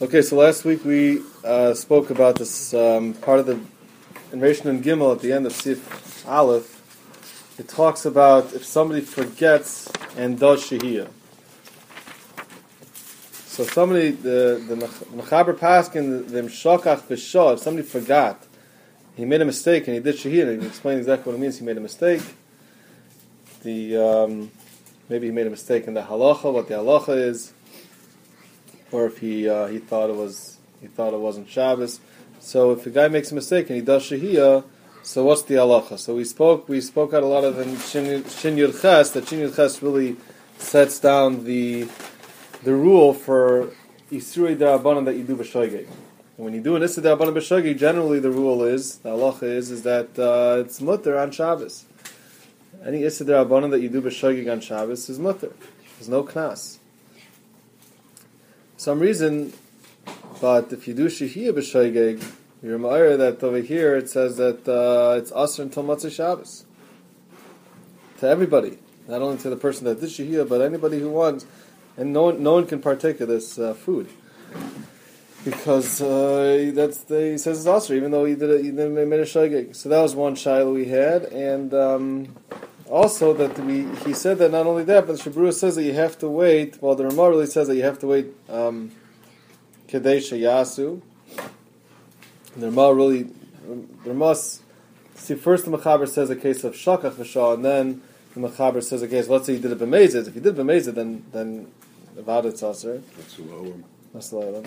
Okay, so last week we spoke about this part of the in Rishon and Gimel at the end of Sif Aleph. It talks about if somebody forgets and does Shehiyah. So somebody, the Mechaber Paskin, the Mshokach B'Shah, if somebody forgot, he made a mistake and he did Shehiyah, and he explained exactly what it means. He made a mistake. Maybe he made a mistake in the halacha, what the halacha is, or if he thought it wasn't Shabbos. So if a guy makes a mistake and he does Shehiyah, so what's the halacha? So we spoke out a lot of in Shin Yud Ches, that Shin Yud Ches really sets down the rule for Isurei D'Rabbanan that you do b'shogeg. And when you do an Isurei D'Rabbanan b'shogeg, generally the rule is, the halacha is that it's mutter on Shabbos. Any Isurei D'Rabbanan that you do b'shogeg on Shabbos is mutter. There's no knas. For some reason, but if you do Shehiyah b'shogeg, you're ma'ir that over here it says that it's asr until Motzei Shabbos. To everybody. Not only to the person that did Shehiyah, but anybody who wants. And no one can partake of this food. Because he says it's asr, even though he made a shogeg. So that was one shaila we had. And also that he said that not only that, but the Shabru says that you have to wait. Well, the Ramah really says that you have to wait Kedei Sheyasu. The Ramah see, first the Mechaber says a case of Shakach V'Shah, and then the Mechaber says a case, let's say you did it b'mezid. If you did b'mezid, then Avad it's asr. That's the lower.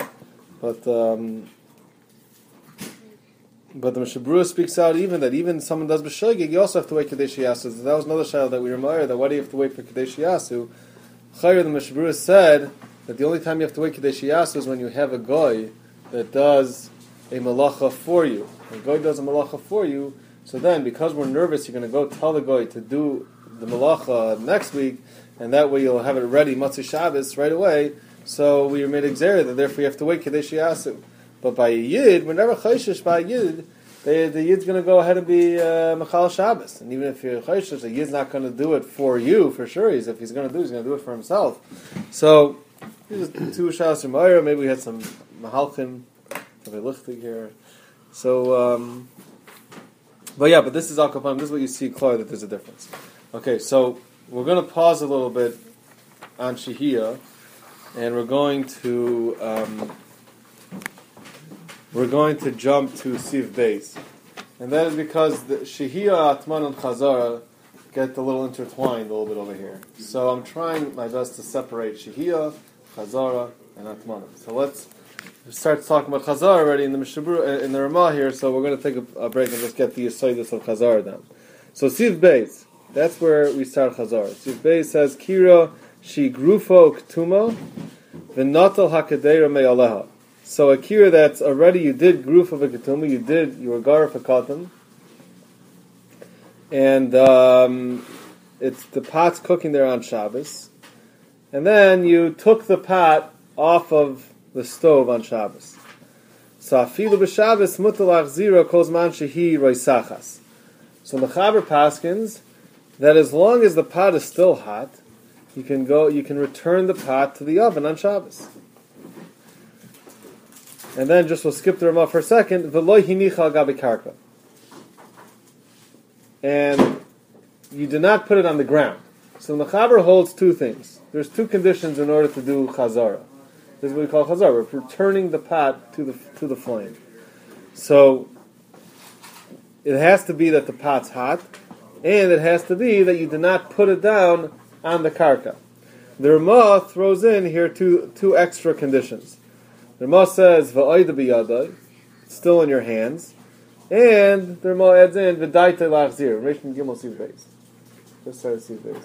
But the Mishabura speaks out even someone does b'shogeg, you also have to wait Kadesh Yasu. That was another shaila that we remember, that why do you have to wait for Kadesh Yasu? Chayr, the Mishabura said that the only time you have to wait Kadesh Yasu is when you have a goy that does a malacha for you. A goy does a malacha for you, so then because we're nervous, you're going to go tell the goy to do the malacha next week, and that way you'll have it ready Motzei Shabbos right away. So we made exer that therefore you have to wait Kadesh Yasu. But by a Yid, whenever Chayshish by a Yid, the Yid's going to go ahead and be Mechal Shabbos. And even if you're Chayshish, the Yid's not going to do it for you, for sure. If he's going to do it, he's going to do it for himself. So, these are two Shabbos from Mayra. Maybe we had some Mahalchim, some Lichtig here. So, but this is Al Kapam. This is what you see clearly that there's a difference. Okay, so we're going to pause a little bit on Shehiyah, and we're going to jump to Siv Beis. And that is because the Shehiyah, Atman, and Chazara get a little intertwined a little bit over here. So I'm trying my best to separate Shehiyah, Chazara, and Atman. So let's start talking about Chazara already in the Mishabur, in the Ramah here, so we're going to take a break and just get the Yesodus of Chazara down. So Siv Beis, that's where we start Chazara. Siv Beis says, Kira Shi Grufo Ktuma V'Natal HaKadeira Me'aleha. So a kira that's already, you did gruf of a ketuma, you were gar of a katan, and it's the pot's cooking there on Shabbos, and then you took the pot off of the stove on Shabbos. So afilu b'Shabbos mutalach zira kozman shehi roisachas. So Mechaber paskins that as long as the pot is still hot, you can return the pot to the oven on Shabbos. And then we'll skip the Ramah for a second. V'lo hinicha al gabi karka. And you do not put it on the ground. So the Mechaber holds two things. There's two conditions in order to do chazara. This is what we call chazara. We're returning the pot to the flame. So it has to be that the pot's hot, and it has to be that you do not put it down on the karka. The Ramah throws in here two extra conditions. The Ramah says, "Va'ayda biyadai," it's still in your hands, and the Ramah adds in, "V'daita lachzir." Rishon Gimel Siv Beis. Let's start Siv Beis.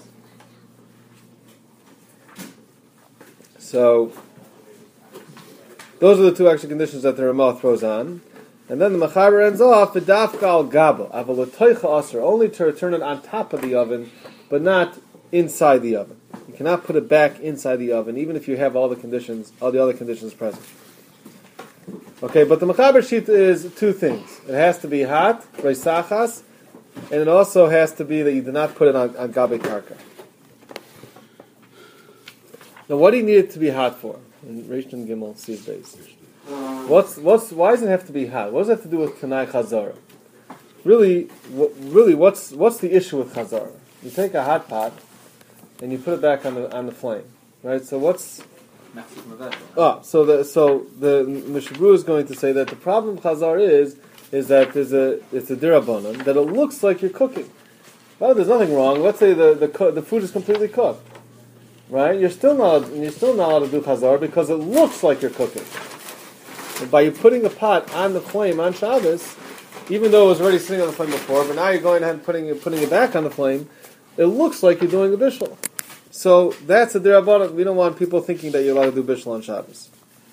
So those are the two extra conditions that the Ramah throws on, and then the Mechaber ends off, "V'dafka al gaba avalatoicha aser," only to return it on top of the oven, but not inside the oven. You cannot put it back inside the oven, even if you have all the other conditions present. Okay, but the Mechaber sheet is two things. It has to be hot, reisachas, and it also has to be that you do not put it on gabe karka. Now, what do you need it to be hot for? in Reish and Gimel Siv base. Why does it have to be hot? What does it have to do with Tanai Chazara? Really, what's the issue with Chazara? You take a hot pot and you put it back on the flame, right? So what's so the Mishnah Berurah is going to say that the problem with Chazar is that it's a dirabanan that it looks like you're cooking. Well, there's nothing wrong. Let's say the food is completely cooked, right? You're still not allowed to do Chazar because it looks like you're cooking. And by you putting the pot on the flame on Shabbos, even though it was already sitting on the flame before, but now you're going ahead and putting it back on the flame, it looks like you're doing a bishul. So that's a dirabanan. We don't want people thinking that you're allowed to do bishul on Shabbos.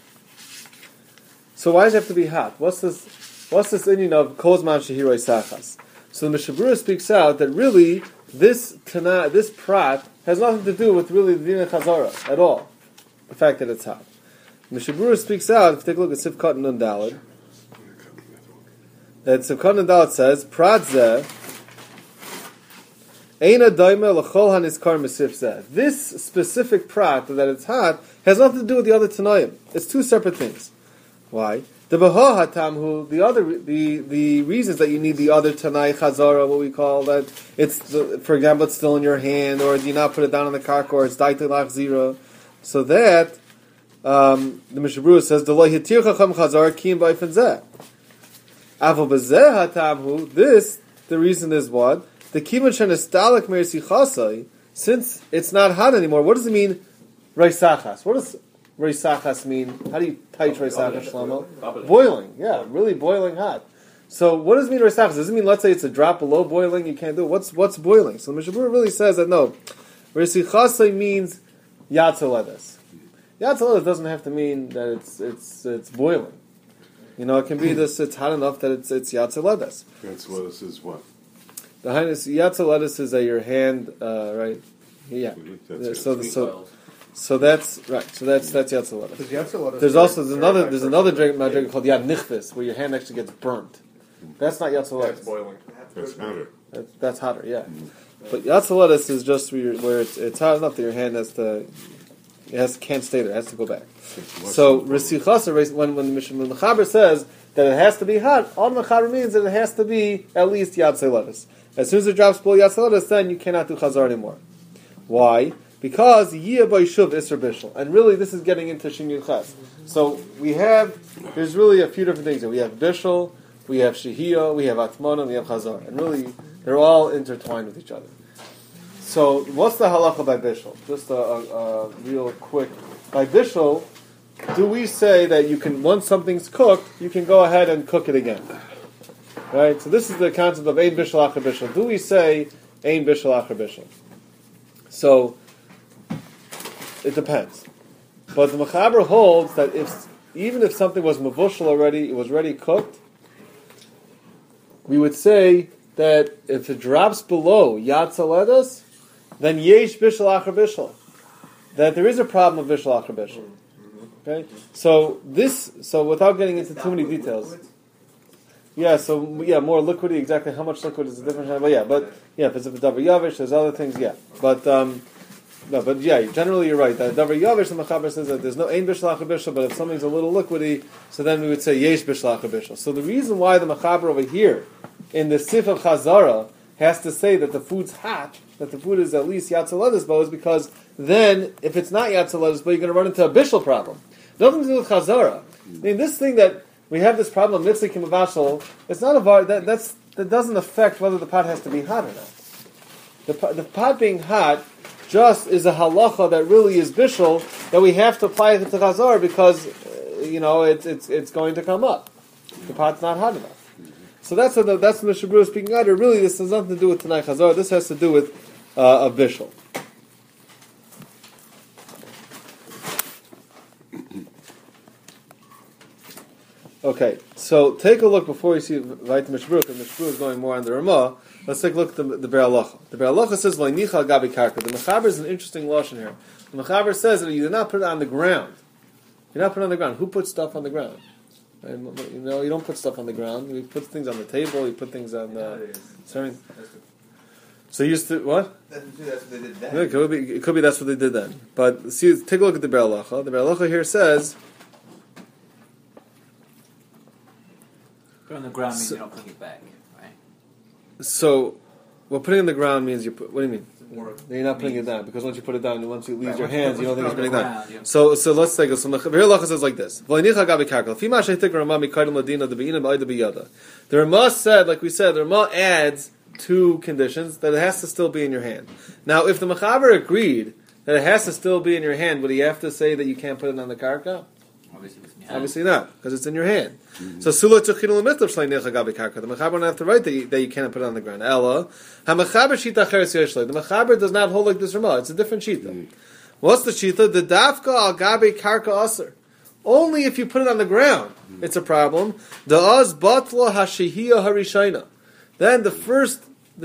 So why does it have to be hot? What's this Indian of kozman shehiroi sachas? So the Mishnah Berurah speaks out that really this prat has nothing to do with really the din of chazara at all. The fact that it's hot. Mishnah Berurah speaks out. If you take a look at Sivkot Nun Daled, that Sivkot Nun Daled says prat zeh eina daima l'chol haniskar mesif zeh. This specific prat that it's hot has nothing to do with the other tanoim. It's two separate things. Why? The Bahahatamhu, the reasons that you need the other Tanai Chazara, what we call that, for example, it's still in your hand, or do you not put it down on the karka, or it's Daita Lach Zira. So that, the Mishnah Berurah says, D'lo hitir chacham Chazara kiyim b'ayfen zeh. Aval b'zeh hatamhu, the reason is what? The kiman shenestalik mersi chasai, since it's not hot anymore, what does it mean? Reisachas. What does Reisachas mean? How do you type Reisachas, Shlomo? Boiling, yeah, really boiling hot. So what does it mean Reisachas? Does it mean, let's say it's a drop below boiling, you can't do it? What's boiling? So the Mishnah Berurah really says that no, Reisachas means Yatzeledes. Yatzeledes doesn't have to mean that it's boiling. You know, it can be this, it's hot enough that it's Yatzeledes. Yatzeledes is what? The Yatzeledes is your hand, right? Yeah. So that's right. So that's Yatzeledes. There's another drink called Yad Nichvis, where your hand actually gets burnt. That's not Yatzeledes. That's boiling. That's hotter. That's hotter, yeah. But Yatzeledes is just where it's hot enough that your hand can't stay there. It has to go back. So Resichasa, when the Mechaber says that it has to be hot, all the Mechaber means that it has to be at least Yatzeledes. As soon as it drops below Yatzeledes, then you cannot do Chazar anymore. Why? Because Yiyah B'Yishuv Isser Bishul. And really this is getting into Shin Yud Ches. So there's really a few different things here. We have Bishul, we have Shehiyah, we have Atmana, and we have Chazar. And really, they're all intertwined with each other. So what's the halacha by Bishul? Just a real quick. By Bishul, do we say that you can, once something's cooked, you can go ahead and cook it again? Right? So this is the concept of Ein Bishul Acher Bishul. Do we say Ein Bishul Acher Bishul? So it depends. But the Mechaber holds that even if something was mavushal already, it was already cooked, we would say that if it drops below Yatzeledes, then Yesh Bishul Acher Bishul. That there is a problem of Bishul Acher Bishul. Okay? So without getting into too many details. More liquidy, exactly how much liquid is a different kind, but if it's a davar yavish, there's other things, generally you're right. That davar yavish, the Mechaber says that there's no ein bishul acher bishul, but if something's a little liquidy, so then we would say yesh bishul acher bishul. So the reason why the Mechaber over here in the Sif of Chazara has to say that the food's hot, that the food is at least Yatzeledes bo, is because then if it's not Yatzeledes bo, you're going to run into a bishul problem. Nothing to do with Chazara. I mean, this thing that we have this problem of Nitzlik Kimavashal, it's not that doesn't affect whether the pot has to be hot or not. The pot being hot just is a halacha that really is bishul that we have to apply it to Chazar because it's going to come up. The pot's not hot enough. So that's what the Mishnah Berurah speaking out. Really, this has nothing to do with Tanai Chazar. This has to do with a bishul. Okay, so take a look before you see right to Mishnah Berurah, because Mishnah Berurah is going more on the Ramah. Let's take a look at the Be'er Halacha. The Be'er Halacha says, "V'nicha gabi karka." The Mechaber is an interesting lashon here. The Mechaber says that you do not put it on the ground. You do not put it on the ground. Who puts stuff on the ground? You don't put stuff on the ground. You put things on the table. You put things on the serving. So you used to what? That's what they did then. Yeah, it could be that's what they did then. But see, take a look at the Be'er Halacha. The Be'er Halacha here says. Put on the ground means you're not putting it back, right? So, well, putting it in the ground means you put. What do you mean? More You're not putting it down because once you put it down, once it leaves Right, your once you hands, put- you don't think it's once you putting it put it down. on the ground, So let's take it. So the Be'er Halacha says like this: "V'anicha gabi karka fima sheitik Rama mikayim ladina debeina ba'ida biyada." The Rama said, like we said, the Rama adds two conditions that it has to still be in your hand. Now, if the Mechaber agreed that it has to still be in your hand, would he have to say that you can't put it on the karka? Obviously, it's in your hand. Obviously not, because it's in your hand. So Sula Tuchinu Lemitzvah Shleinicha Gabi Karka. The Mechaber don't have to write that you cannot put it on the ground. Ella HaMechaber Shita Cheres Yoshlei. The Mechaber does not hold like this Ramah. It's a different Shita. What's the Shita? The Dafka Al Gabi Karka Aser. Only if you put it on the ground, it's a problem. Da'az Batla HaShehiyah HaRishayna. Then the fact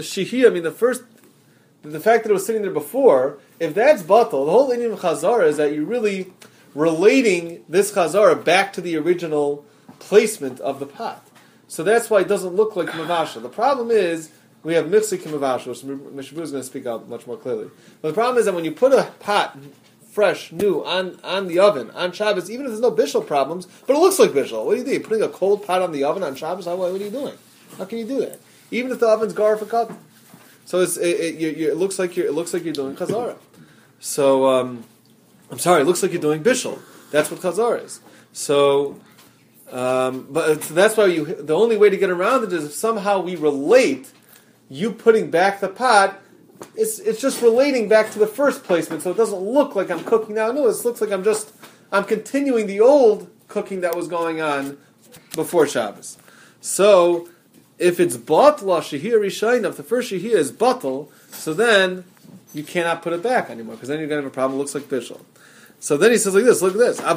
that it was sitting there before, if that's batal, the whole Indian Chazara is that you're really relating this Chazara back to the original placement of the pot. So that's why it doesn't look like Mavasha. The problem is, we have Michzik Mavasha, which Mishabu is going to speak out much more clearly. But the problem is that when you put a pot, fresh, new, on the oven, on Shabbos, even if there's no Bishul problems, but it looks like Bishul. What do you do? You're putting a cold pot on the oven on Shabbos? What are you doing? How can you do that? Even if the oven's gar for cut, so it looks like you're doing chazara. So I'm sorry, it looks like you're doing bishul. That's what chazara is. So, but that's why the only way to get around it is if somehow we relate you putting back the pot. It's just relating back to the first placement, so it doesn't look like I'm cooking now. No, it looks like I'm continuing the old cooking that was going on before Shabbos. So. If it's batla shehiyah rishayna, if the first shehiyah is batal, so then you cannot put it back anymore because then you're going to have a problem. It looks like bishul. So then he says like this. Look at this. The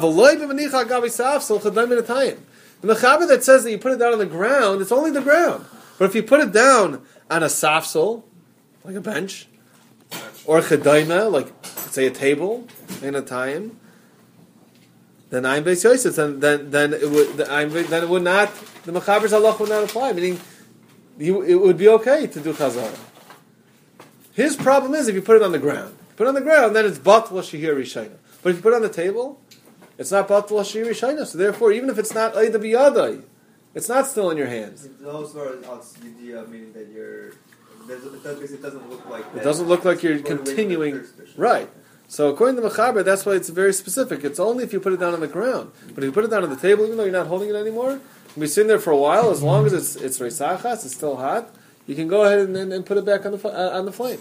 mechaber that says that you put it down on the ground, it's only the ground. But if you put it down on a safsel, like a bench, or a chedayma, like let's say a table in a time, then I'm beis yosef. Then it would not. The mechaber's halach would not apply. Meaning, it would be okay to do chazara. His problem is if you put it on the ground. Put it on the ground, then it's batla shehiyah rishayna. But if you put it on the table, it's not batla shehiyah rishayna. So therefore, even if it's not ayda biyadai, it's not still in your hands. It's also meaning that it doesn't look like that. It doesn't look like you're continuing. Right. So according to Mechaber, that's why it's very specific. It's only if you put it down on the ground. But if you put it down on the table, even though you're not holding it anymore, you'll be sitting there for a while. As long as it's reisachas, it's still hot, you can go ahead and put it back on the flame.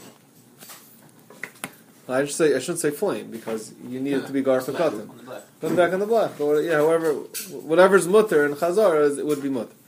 I shouldn't say flame because you need it to be gar for katan. Put it back on the black. But whatever's mutter and chazar, it would be mutter.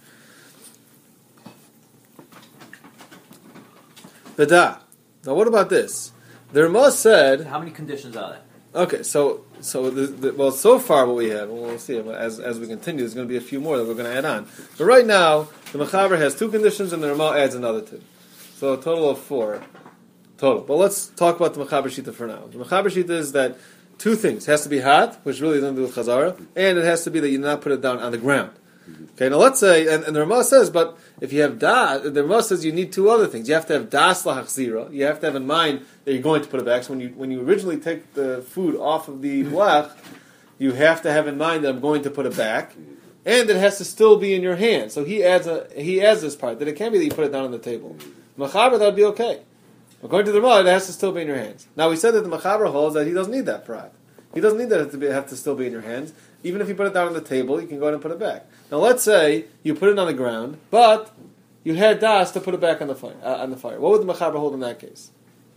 Beda. Now what about this? The Ramah said. How many conditions are there? Okay, so so far what we have, we'll see as we continue. There's going to be a few more that we're going to add on. But right now, the Mechaber has two conditions, and the Ramah adds another two. So a total of 4 total. But let's talk about the Mechaber Shita for now. The Mechaber Shita is that two things: it has to be hot, which really doesn't do with Chazara, and it has to be that you do not put it down on the ground. Okay, now let's say, and the Ramah says, but if you have the Ramah says you need two other things. You have to have das lahachzira. You have to have in mind that you're going to put it back. So when you originally take the food off of the blech, you have to have in mind that I'm going to put it back, and it has to still be in your hand. So he adds this part that it can't be that you put it down on the table. Mechaber, that would be okay. According to the Ramah, it has to still be in your hands. Now we said that the Mechaber holds that he doesn't need that prat. He doesn't need that to have to still be in your hands. Even if you put it down on the table, you can go ahead and put it back. Now let's say you put it on the ground, but you had das to put it back on the fire. What would the Mechaber hold in that case?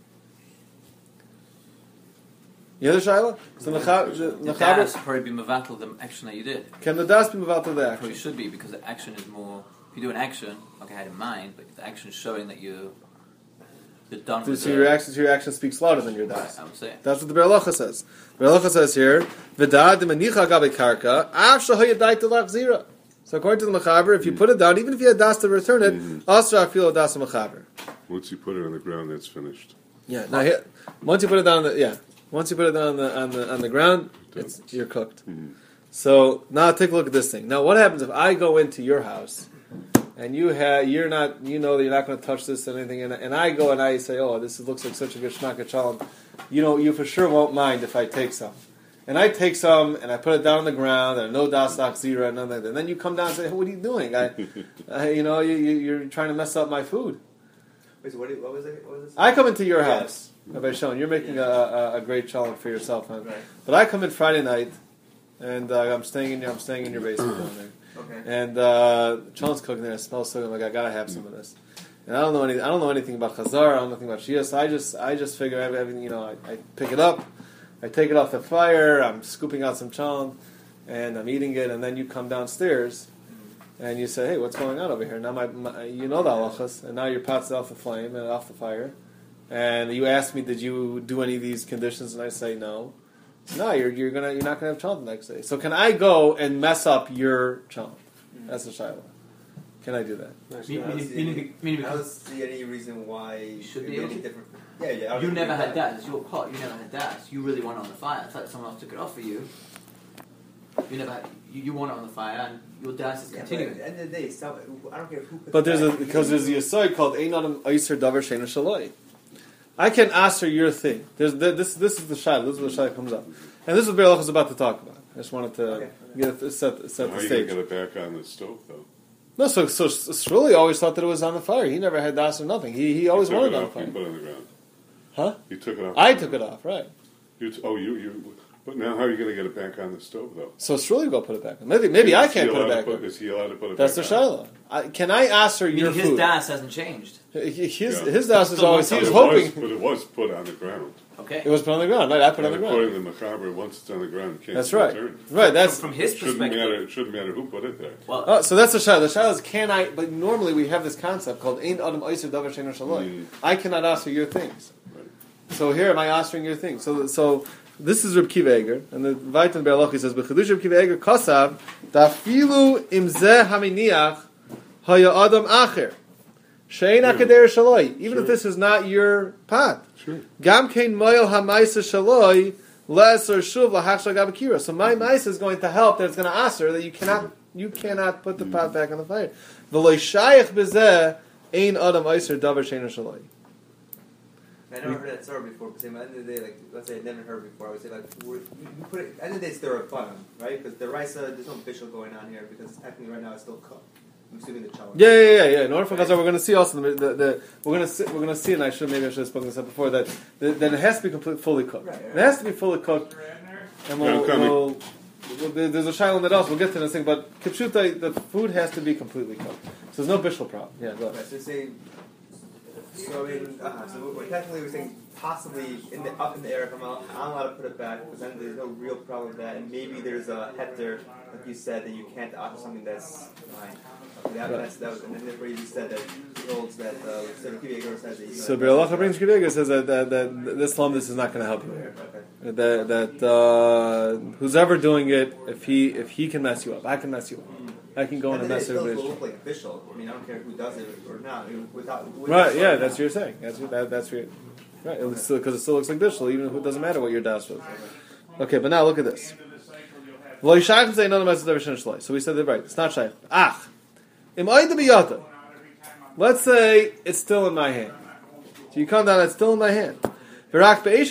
The other Shaila? So the das probably be mevatel the action that you did. Can the das be mevatel the Probably action? should be because the action is more. If you do an action, like I had in mind, but the action is showing that you're done with So your action speaks louder than your das. Right, I would say. That's what the Be'er Halacha says. The Be'er Halacha says here, "V'dad demanicha gabe karka, af shahayadait lachzira." So according to the Mechaber, if you put it down, even if you had das to return it, asra afilo das Mechaber. Once you put it on the ground, that's finished. Yeah. Now here, once you put it down, once you put it down on the ground, you're cooked. So now take a look at this thing. Now what happens if I go into your house and you're not, you know that you're not going to touch this and anything, and I go and I say, oh, this looks like such a good shnaka challah, you for sure won't mind if I take some. And I take some and I put it down on the ground and no das zira and nothing like that. And then you come down and say, hey, what are you doing? You're trying to mess up my food. Wait, so what was it? What was this? I come into your house, Rabbi Shon. You're making a great challenge for yourself, huh? Right. But I come in Friday night, and I'm staying in your basement down there. Okay. And Sean's cooking there. It smells so good. I'm like, I gotta have some of this. And I don't know anything about Chazar. I don't know anything about Shia. So I just figure everything. I pick it up. I take it off the fire, I'm scooping out some challah, and I'm eating it, and then you come downstairs, and you say, hey, what's going on over here? Now you know the halachas, and now your pot's off the flame and off the fire, and you ask me, did you do any of these conditions? And I say, no. No, you're not gonna have challah the next day. So can I go and mess up your challah? That's the shiloh. Can I do that? I don't see any reason why you should it'd be able any to. different. Yeah. You never had that. It's your pot. You never had that. You really want it on the fire. It's like someone else took it off for you. You never had. You want it on the fire, and your das is continuing. But at the end of the day, I don't care who. But there's a yesod called Ein Adam Eiser Davar Sheina Shaloi. I can answer your thing. This is the shayla. This is the shayla that comes up, and this is what Be'er is about to talk about. I just wanted to set the How are you stage. going to get it back on the stove, though? No, so Shmuley always thought that it was on the fire. He never had das or nothing. He always You took wanted it it on the off, fire. you put it on the ground. Huh? You took it off. I took it off, right? But now how are you going to get it back on the stove, though? So Shmuley go put it back. Maybe I can't put it back. Is he allowed to put it That's back the on? shayla. Can I ask her your His food? das hasn't changed. His das is Still always. He wants was But hoping it was put on the ground. Okay. it was put on the ground. Right, I put it on And the ground. according to the Machaber, once it's on the ground, it can't That's be right. returned. Right. That's From his perspective. It shouldn't matter who put it there. Well, so that's the shayla. The shayla is can I? But normally we have this concept called Ein Adam Eiser Davar Sheina Shaloi. I cannot answer your things. Right. So here am I answering your things? So this is Reb Kiva Eger, and the Vaitan Be'er Lochi says, "B'chedush Reb Kiva Eger kasav dafilu imzeh haminiach haya adam acher shein akader shaloi." Even if this is not your pot, gam kein moil hamaisa shaloi les or shuv lahachshal gabakira. So my maisa is going to help. That it's going to answer that you cannot put the pot back on the fire. V'loy shayich bezeh ein adam eiser davar shein shaloi. I never heard that story before. Because at the end of the day, like let's say I never heard it before, I would say like you put it. At the end of the day, it's the rabbanon, right? Because the raisa, there's no official going on here because technically right now it's still cooked. I'm assuming the challenge. Yeah. In order for Chazar, we're going to see also we're going to see, and maybe I should have spoken this up before that it has to be fully cooked. Right. It has to be fully there's a shayla on that also. We'll get to this thing, but kipshuta, the food has to be completely cooked. So there's no bishul problem. Yeah, go ahead. Right, so we're technically saying possibly up in the air if I'm allowed to put it back, because then there's no real problem with that, and maybe there's a heter, like you said, that you can't offer something that's fine. Okay, that was, and then where you said that he holds that. So Kiva says that. So Be'er Locha brings Kiva Eger says that this lumdus is not going to help you here. Okay. That who's ever doing it, if he can mess you up, I can mess you up. I can go in and mess it everybody. still look like official. I mean, I don't care who does it or not. Right? Yeah, that's what you're saying. That's what you're, right. Because it still looks like bishul, even if it doesn't matter what your das was. Okay, but now look at this. So we said that right. It's not shaykh. Let's say it's still in my hand. So you come down, it's still in my hand. But I didn't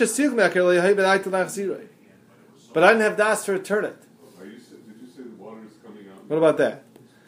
have das to return it. Did you say the water is coming out? What about that?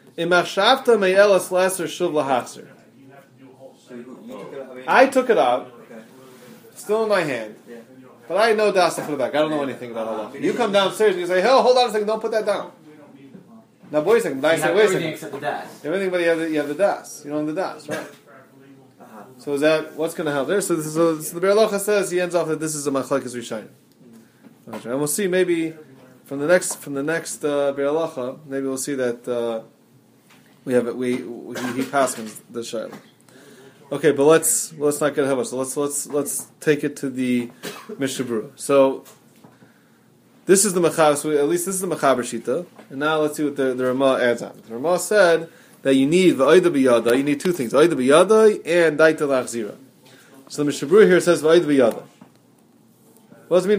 I took it out. Okay. It's still in my hand. Yeah. But I know das to put it back. I don't know anything about Allah. You come downstairs and you say, "Hell, hold on a second, don't put that down." Now, wait a second. But I say, wait a second. except the das. Everything, but you have the das. You don't have the das, right? So is that what's going to help there? So the Be'er Locha says he ends off that this is a machlekes rishonim, and we'll see maybe from the next Be'er Locha, maybe we'll see that he paskins the shayla. Okay, but let's not get ahead of us. So let's take it to the Mishnah Berurah. So this is the Mechaber. So at least this is the Mechaber Shita. And now let's see what the Ramah adds on. The Ramah said that you need v'oida b'yada. You need two things: oida b'yada and daita lachzira. So the Mishnah Berurah here says v'oida b'yada. What does it mean?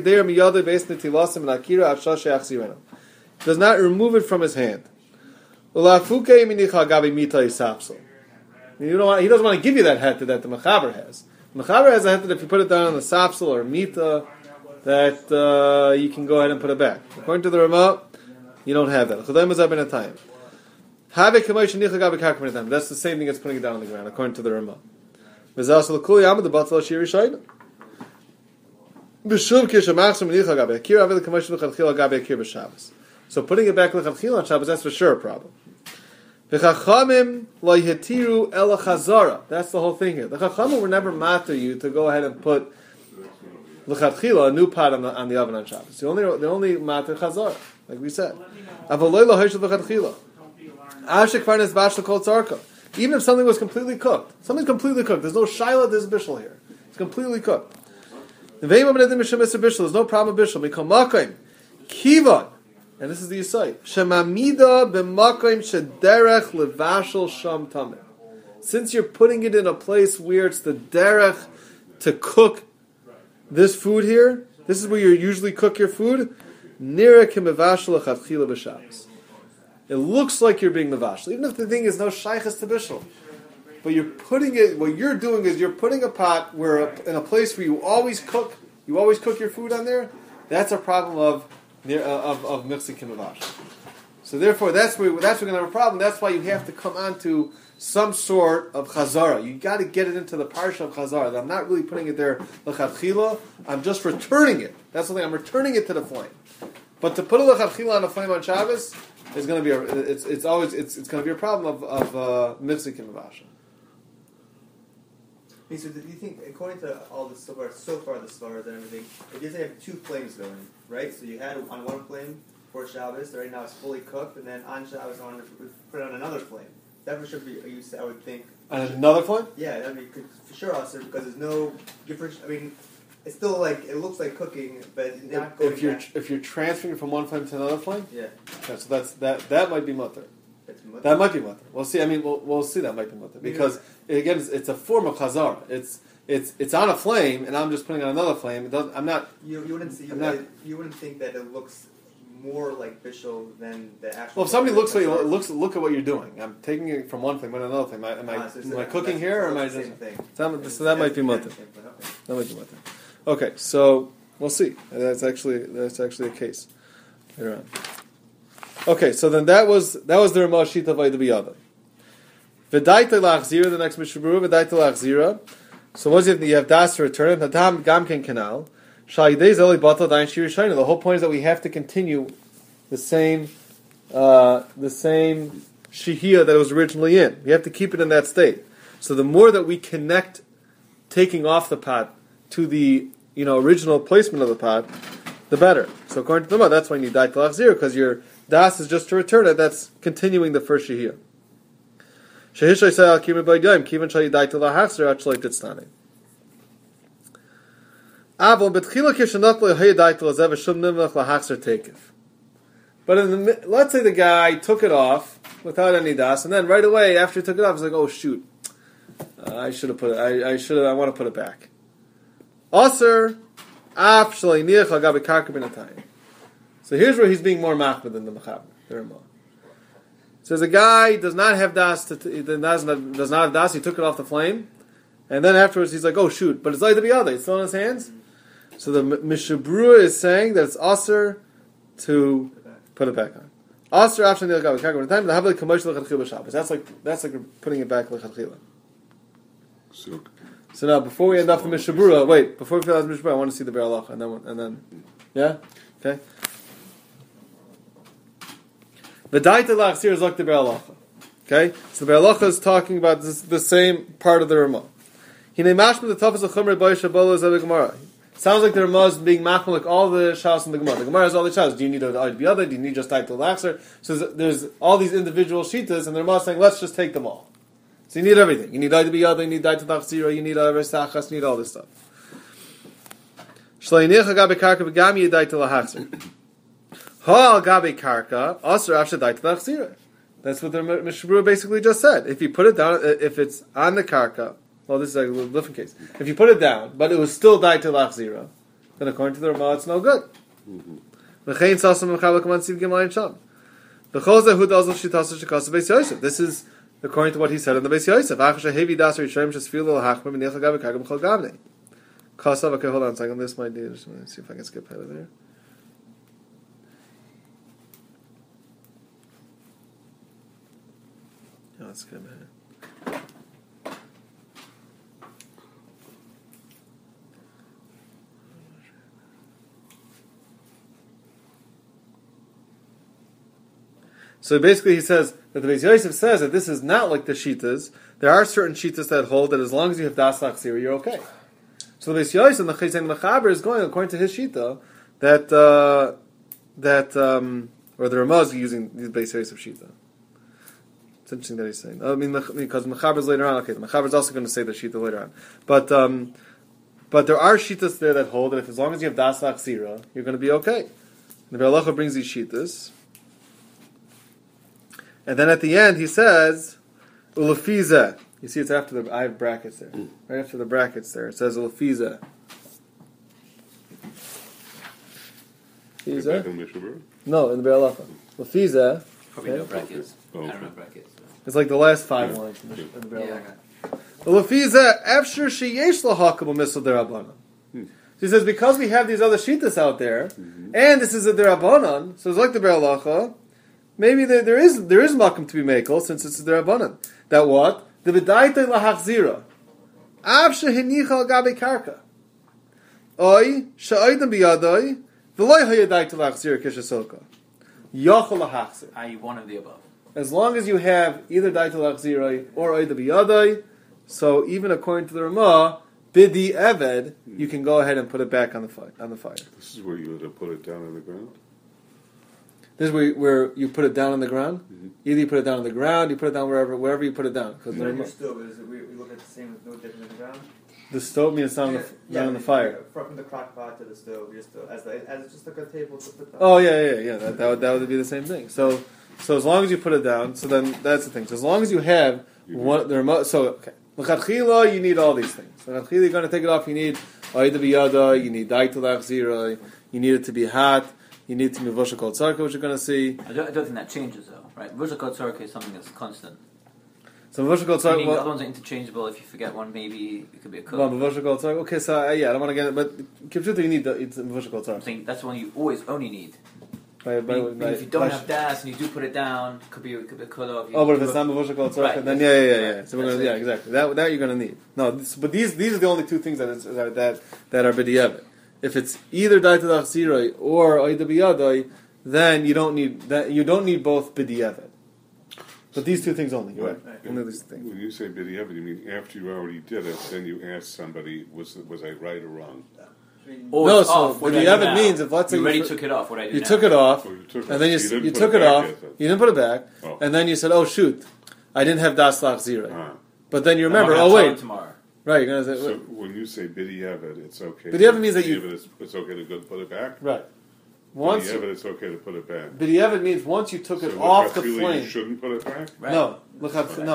Does not remove it from his hand. Ulafuke minicha gabi mita isapsel. He doesn't want to give you that heter that the mechaber has. The mechaber has a heter that if you put it down on the sapsel or mita, that you can go ahead and put it back. According to the Ramah, you don't have that. That's the same thing as putting it down on the ground, according to the Ramah. So putting it back lechatchila on Shabbos, that's for sure a problem. That's the whole thing here. The Chachamim were never matter you to go ahead and put lechatchila, a new pot on the oven on Shabbos. The only matter chazara, like we said. Even if something was completely cooked, there's no shaila, there's bishul here. It's completely cooked. There's no problem with bishul. Kivan, and this is the Yisai. Shemamida b'makom shederech levashel sham tameh. Since you're putting it in a place where it's the derech to cook this food here, this is where you usually cook your food. Nira kimevashel lechatchila b'Shabbos. It looks like you're being mevashel, even if the thing is no shaychus to bishul. But you're putting it. What you're doing is you're putting a pot where, in a place where you always cook your food on there. That's a problem of mixing kimevashel. So therefore, that's where we're going to have a problem. That's why you have to come onto some sort of chazara. You got to get it into the parsha of chazara. I'm not really putting it there lechatchila. I'm just returning it. That's the thing. I'm returning it to the flame. But to put a lechatchila on a flame on Shabbos is going to be it's going to be a problem of mixing kimevashel. So do you think, according to all the so far the svaras and everything, if you have two flames going, right? So you had on one flame for Shabbos, right now it's fully cooked, and then on Shabbos I want to put it on another flame. That for sure be, I would think. On another flame? Yeah, that'd be for sure also because there's no difference. I mean, it's still like it looks like cooking, but it's not going. If you're transferring from one flame to another flame, yeah. So that might be mutter. That might be mutter. We'll see. I mean, we'll see. That might be mutter because again, it's a form of chazara. It's on a flame, and I'm just putting on another flame. It doesn't. I'm not. You wouldn't think that it looks more like bishul than the actual. Well, if somebody look at what you're doing. I'm taking it from one flame to another flame. Am I cooking here, or am I just? So that might be mutter. That might be mutter. Okay, so we'll see. That's actually a case. Here on. Okay, so then that was the Ramah Shita of Ayda B'Yada. V'daita lachzira, the next Mishabura, v'daita lachzira. So what is it that you have das to return it? Natam gamken canal. Sha'idei zeli batal dain shir shayna. The whole point is that we have to continue the same shihiyah that it was originally in. We have to keep it in that state. So the more that we connect taking off the pot to the original placement of the pot, the better. So according to the Ramah, that's why you need daita lachzira, because your das is just to return it. That's continuing the first shihiyah. Shehishay say al kimin b'yadayim kivan shayi daita lahachzer actually titztani. Avon betchila kishanat lehay daita lazev shum nimach lahachzer tekev. But let's say the guy took it off without any das, and then right away after he took it off, he's like, "Oh shoot, I should have put it. I want to put it back." Aser af shalei niach agabe karka b'natayim. So here's where he's being more machmir than the mechaber, the Ramah. Says a guy does not have das. Does not have das. He took it off the flame, and then afterwards he's like, "Oh shoot!" But it's like the biyada. It's still in his hands. So the Mishabura is saying that it's aser to put it back on. Aser after the time the havli commercial lechatchila Shabbos. That's like putting it back lechatchila. So now before we end off the Mishabura, before we fill out the Mishabura, I want to see the Be'er Halacha, and then yeah, okay. The daita lachzir is like the Be'er Halacha. Okay, so the Be'er Halacha is talking about the same part of the Ramah. Hinei mashma the tafas achumrei b'yisha bolo zeh Gemara. Sounds like the Ramah is being machmir like all the shas in the Gemara. The Gemara has all the shas. Do you need a b'yada? Do you need just daita lachzir? So there's all these individual shitas, and the Ramah is saying let's just take them all. So you need everything. You need daita b'yada. You need daita lachzir. You need resachas. You need all this stuff. Shleiniach agabe karka v'gam daita lachzir. Ha gabe karka asur after daita lachzira. That's what the Mishabura basically just said. If you put it down, if it's on the karka, well, this is a little different case. If you put it down, but it was still daita lachzira, then according to the Ramah, it's no good. V'chein sasam mechavak mansiv gemayin sham. This is according to what he said in the Beis Yosef. Okay, hold on a second. This might be. Let me see if I can skip ahead of there. Yeah, let's skip ahead. So basically, he says that the Beis Yosef says that this is not like the Shitas. There are certain Shitas that hold that as long as you have Das Lachzira, you're okay. So the Beis Yosef and the Chayzen Mechaber is going according to his Shita or the Ramah is using the Beis Yosef Shita. It's interesting that he's saying. I mean, because Mechaber is later on. Okay, the Mechaber is also going to say the Shita later on, but there are Shitas there that hold that if as long as you have Das Lachzira, you're going to be okay. The Be'alacha brings these Shitas. And then at the end he says, Ulafiza. You see, it's after the. I have brackets there. Right after the brackets there, it says Ulafiza. No, in the Be'alacha. Ulafiza. Probably no brackets. Oh, okay. I don't know brackets. It's like the last 5 lines in the Yeah, I Be'alacha. got it. Ulafiza afshir sheyesh lahakabel misl derabanan. He says because we have these other shitas out there, and this is a derabanan, so it's like the Be'alacha. Maybe there is makom to be makel since it's the Rabbanan. That what? The b'daitay lahachzira. Av shehinicha al gabe karka. Oy she'oidem biyadoi v'loy hayadaitay lahachzira kishasoka. Yochel lahachzir. I one of the above. As long as you have either daitay lahachzira or oidem biyadoi, so even according to the Ramah, bidi eved, you can go ahead and put it back on the fire. This is where you would put it down on the ground? This is where you put it down on the ground. Either you put it down on the ground, you put it down wherever you put it down. Because your stove is we look at the same, no different than the ground. The stove means down on the fire. From the crock pot to the stove, you're still as just like a table to put down. Oh yeah. That would be the same thing. So as long as you put it down, so then that's the thing. So as long as you have one the remote. So okay, l'chadchila you need all these things. L'chadchila you're going to take it off. You need oida biyada. You need daitay lachzira. You need it to be hot. You need to move Vosha Kol Tzarka, which you're going to see. I don't think that changes though, right? Vosha Kol Tzarka is something that's constant. So Vosha Kol Tzarka. The other ones are interchangeable. If you forget one, maybe it could be a cook. Well, Vosha Kol Tzarka. Okay, so I don't want to get it, but Kipchuta you need it's Vosha Kol I'm Tzarka. saying that's the one you always only need. If you don't have das and you do put it down, it could be a cut off. Oh, but if it's not Vosha Kol Tzarka, Right. then yeah. So we're going to exactly that you're going to need. No, but these are the only two things that are b'diavad. If it's either daitay lachzira or oida biyadai, then you don't need that. You don't need both b'diavad. But these two things only. You're right. Only these things. When you say b'diavad, you mean after you already did it, then you ask somebody, was I right or wrong? Or No, it's so off. What do I do b'diavad now? mean if let's say you already took it off. What do I do you now? took it off, Oh, you took and then it. you didn't took put it off. back yet, You didn't put it back, Oh. and then you said, "Oh shoot, I didn't have das lachzira." But then you I'm remember, gonna oh tell wait, him tomorrow. right? You're gonna say, So when you say b'diavad, it's okay. B'diavad means that you- B'diavad, it's okay to go put it back? right. Once B'diavad, it's okay to put it back. b'diavad means once you took it So off the l'chadchila, flame. You shouldn't put it back? Right. No, You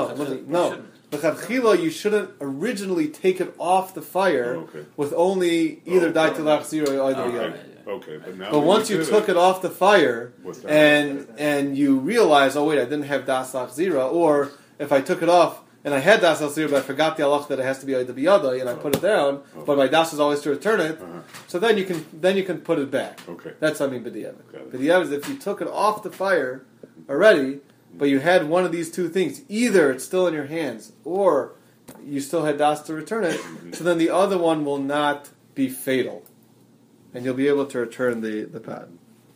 no. L'chadchila, you shouldn't originally take it off the fire Oh, okay. with only either daitay lachzira or oida biyadai. Okay, but now But that once you did took it off the fire What's that? and you realize, oh wait, I didn't have das lachzira, or if I took it off and I had das lachzira, but I forgot the halach that it has to be oida biyadai, and I put it down, but my das is always to return it. So then you can put it back. Okay. That's what I mean b'diavad. Got it. B'diavad is if you took it off the fire already, but you had one of these two things, either it's still in your hands or you still had das to return it, so then the other one will not be fatal. And you'll be able to return the pot.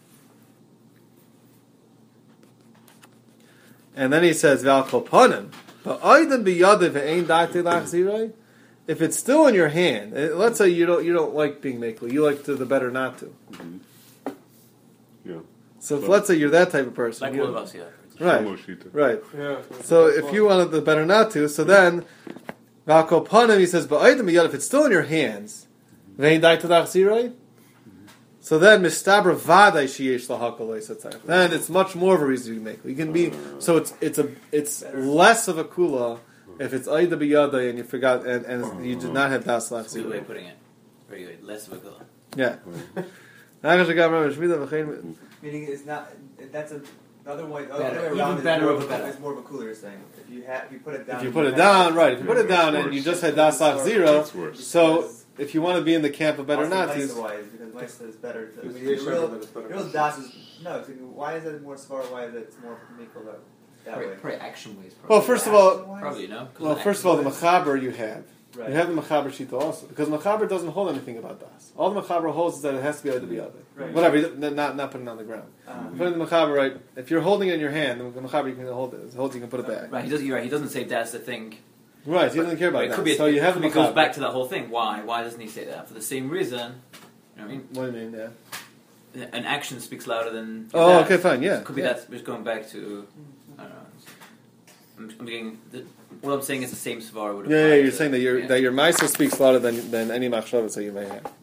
And then he says, Val kolpanim. If it's still in your hand, let's say you don't like being makel, you like the better not to. Yeah. So if, let's say you're that type of person. Like you- all of us, yeah. Right. Shlomo Shita. Right. Yeah. So if you wanted the better not to, so then Val kolpanim, he says, if it's still in your hands, so then mistabra vaday sheyesh lahakol. Then it's much more of a reason to be makel. You can be so it's less of a kula if it's aida biyada and you forgot and you did not have das That's a good way lachzira. of putting it. Very good. Less of a goal. Yeah. Meaning it's not. That's a The other way, Better. around Even better is over better. It's more of a cooler thing. If you put it down, If you put it down, right? If you put it down It's and you worse. just had dasach zero, It's worse. so if you want to be in the camp of better also Nazis, wise, because Maisa is better. I mean, It's real better. real das is no. It's, why is it more smart? Why is it more Mikol that way? Probably action ways. well, first of all, Probably, no? 'Cause well, of first of all, the action Mechaber you have. Right. You have the Mechaber Shita also. Because Mechaber doesn't hold anything about das. All the Mechaber holds is that it has to be able to be other. Right. Whatever, not putting it on the ground. You put it in the Mechaber, right? If you're holding it in your hand, the Mechaber you can hold it. It's hold, you can put it back. Right, you're right. He doesn't say that's the thing. Right, he doesn't care about It that. could be. So you have the it goes Mechaber. back to that whole thing. Why? Why doesn't he say that? For the same reason. You know what I mean? What do you mean, yeah? An action speaks louder than. Oh, that. okay, fine, yeah. It could be Yeah. that. Just going back to. I don't know. I'm getting. What I'm saying is the same svar would apply. Yeah, you're to- saying that yeah. that your Maisa speaks louder than any Machshavas that you may have.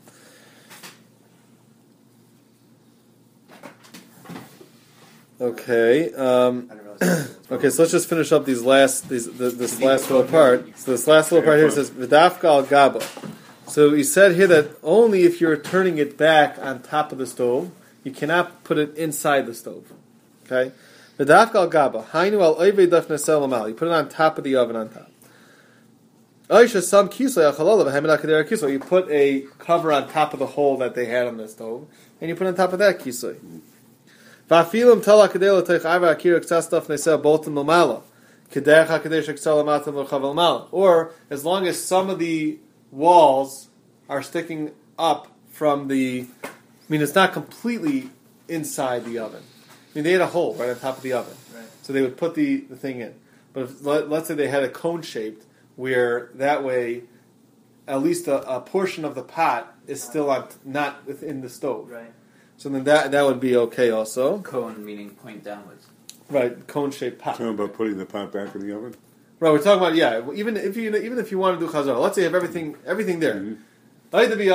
Okay. I didn't realize. Okay, so let's just finish up this last little part. So this last little part here says V'dafka al gaba. So he said here that only if you're turning it back on top of the stove, you cannot put it inside the stove. Okay, V'dafka al gaba. Hainu al oivei dafna selamal. You put it on top of the oven on top. Oisha some kisei achalol v'hemed akadera kisei. You put a cover on top of the hole that they had on the stove, and you put on top of that kisei. Va'afilim tala kadela teich arva akira ksastaf nesel bolton l'mala kederech hakadesh ksel l'matam l'chavel l'mala. Or as long as some of the walls are sticking up from the, I mean, it's not completely inside the oven. I mean, they had a hole right on top of the oven, Right. so they would put the thing in. But if, let's say they had a cone shaped, where that way, at least a portion of the pot is still not within the stove. Right. So then that would be okay also. Cone meaning point downwards. Right, cone-shaped pot. Talking about putting the pot back in the oven? Right, we're talking about even if you want to do chazara, let's say you have everything there. Everything.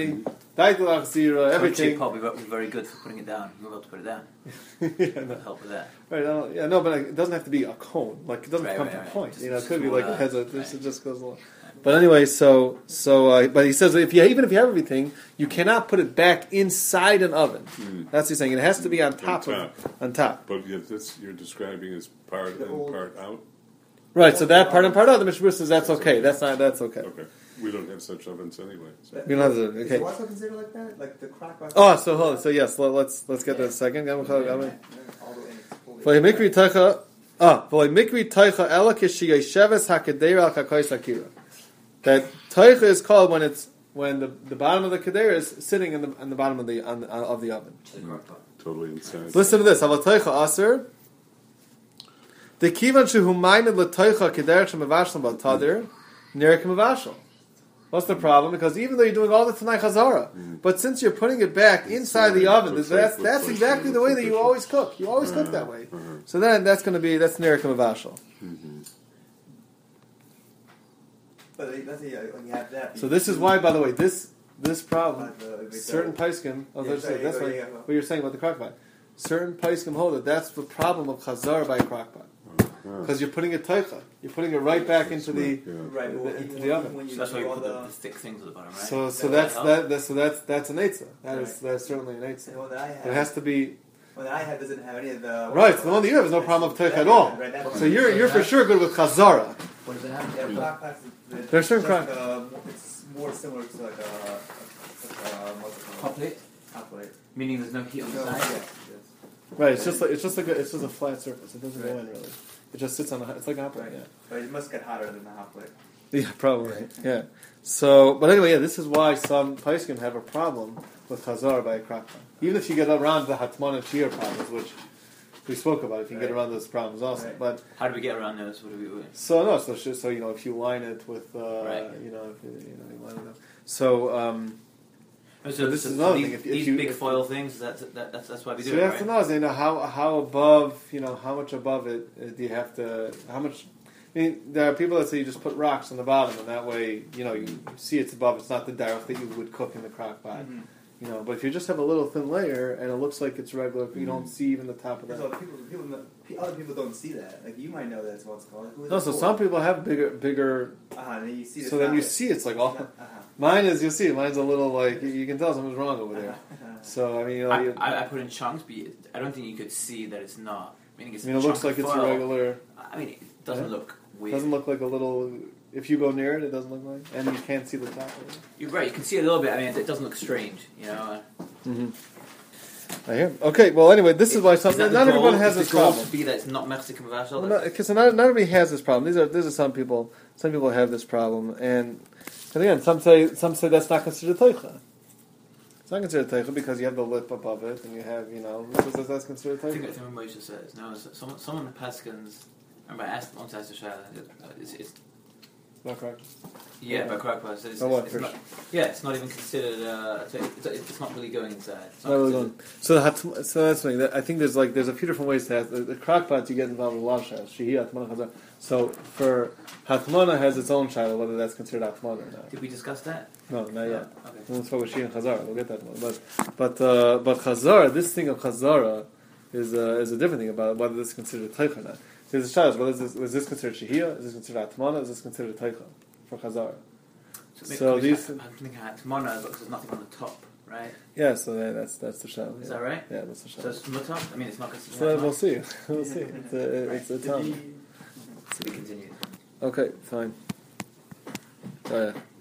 Everything probably would be very good for putting it down. You're able to put it down. Yeah, no. Help with that. Right, but it doesn't have to be a cone. Like it doesn't come to a point. Just It could be like it has a. This right. it just goes along. But anyway, but he says even if you have everything, you cannot put it back inside an oven. That's what he's saying. It has to be on top. On top. But this you're describing as part The in, old- part out? Right. So that part and part out. The Mishnah says that's okay. That's okay. Okay. We don't have such ovens anyway. So. We don't have to. Is Okay. it also considered like that? Like the crock pot? Oh, so hold on. So yes, let's get that a second. All the way in. V'lemikri taicha. V'lemikri taicha ela k'shiyesheves hakadera al kakos akira. That taicha is called when the bottom of the kadera is sitting in the bottom of the oven. Totally inside. Listen to this. Aval taicha aser. The kivan shehu ma'ined l'taicha kederech shemavashlam b'tadir nerek mavashal. What's the problem? Because even though you're doing all the Tanai Chazara, but since you're putting it back inside the oven, that's exactly the way that you always cook. You always cook that way. So then that's Nerek Mavashal. But let's see, when you have that. So this is why, by the way, this problem, the certain Paiskim, that's sorry, yeah. what you're saying about the crockpot. Certain Paiskim hold that that's the problem of Chazara by a crockpot. Because you're putting it taicha. You're putting it right back into the Right, well, into even the oven. when you So that's why do you all put the thick things at the bottom, right? So Does that that's an eitzah. That's certainly an The eitzah. one that I have, It has to be one that I have doesn't have any of the. right. So the one that you have is no problem of teicha at all. Right, that's So you're for sure good with chazara. What does it have? Yeah, crock pots. There's certain It's more similar to like a Hot plate? hot plate. Meaning there's no heat on the No, side? yes, Right. It's just a flat surface. It doesn't go in really. It just sits on it's like a hot plate. Right. Yeah. But it must get hotter than the hot plate. Yeah, probably. Yeah. So, but anyway, this is why some Paiskim have a problem with chazara by a crock pot. Even if you get around the hatman and shir problems, which we spoke about, if you get around those problems also. Right. But How do we get around those? What do we do? so if you line it with Right. you line it up. So this is another thing. If These you- big foil things, that's why we do so it, you have to right? know, how above, how much above it do you have to, how much, I mean, there are people that say you just put rocks on the bottom, and that way, you see it's above, it's not the dark that you would cook in the crock pot. Mm-hmm. You know, but if you just have a little thin layer and it looks like it's regular, you don't see even the top of that. So other people don't see that. Like, you might know that's what's called. Like, who is No, it so for? some people have bigger. And then you see So then you see it's like all. Mine is, you'll see, mine's a little like, you can tell something's wrong over there. So, I mean, you know, I put in chunks, but I don't think you could see that it's not. Meaning it's I mean, it looks like it's a foil. regular. I mean, it doesn't Yeah. look weird. Doesn't look like a little. If you go near it, it doesn't look like, and you can't see the top of it. You're right. You can see a little bit. I mean, it doesn't look strange. You know. I hear. Okay, well, anyway, this is why Is that the not everyone goal? has Is this the goal problem. to be that it's not Mexican Vashal? Because not everybody has this problem. These are some people. Some people have this problem, and again, some say that's not considered teicha. It's not considered teicha because you have the lip above it, and you have that's considered I think teicha. what Moshe says. No, someone in the Peskins. Remember, I asked once. I asked the Shah. It's Not correct. yeah, but correct. But it's what, not, yeah, it's not even considered. It's not really going inside. It's Not really considered- going. So that's something. I think there's a few different ways to have the crockpot. You get involved with a lot of shaylas. Shehi Atmana Chazar. So for Hatmana has its own shayla, whether that's considered Atmana or not. Did we discuss that? No, not yet. Okay. Let's talk with Shehi and Chazar. We'll get that one. But Chazar, this thing of Chazara is a different thing about whether this is considered Teicha or not. There's a shayla. Was this considered Shehiyah? Is this considered Atmana? Is this considered Teicha for Chazara? So these. I'm thinking Hatmana because there's nothing on the top, right? Yeah. So that's the shayla. Is that right? Yeah, that's the So shayla. it's mutter. I mean, it's not considered. So we'll Hatmana. see. We'll see. It's a Did tongue. he- To be continued. Okay, fine. Oh, yeah.